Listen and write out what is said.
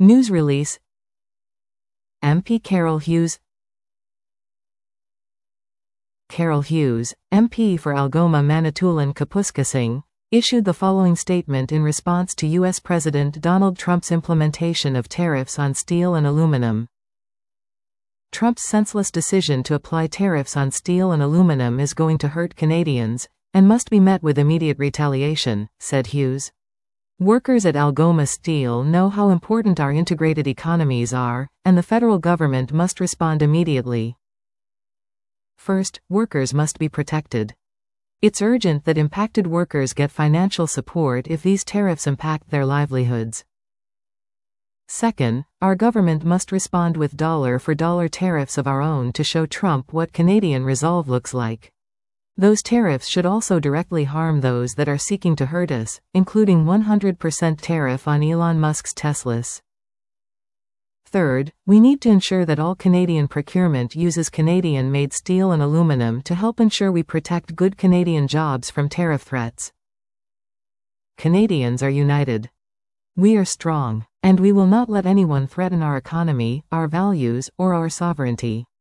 News release. MP Carol Hughes. Carol Hughes, MP for Algoma Manitoulin Kapuskasing, issued the following statement in response to U.S. President Donald Trump's implementation of tariffs on steel and aluminum. Trump's senseless decision to apply tariffs on steel and aluminum is going to hurt Canadians, and must be met with immediate retaliation, said Hughes. Workers at Algoma Steel know how important our integrated economies are, and the federal government must respond immediately. First, workers must be protected. It's urgent that impacted workers get financial support if these tariffs impact their livelihoods. Second, our government must respond with dollar-for-dollar tariffs of our own to show Trump what Canadian resolve looks like. Those tariffs should also directly harm those that are seeking to hurt us, including 100% tariff on Elon Musk's Teslas. Third, we need to ensure that all Canadian procurement uses Canadian-made steel and aluminum to help ensure we protect good Canadian jobs from tariff threats. Canadians are united. We are strong, and we will not let anyone threaten our economy, our values, or our sovereignty.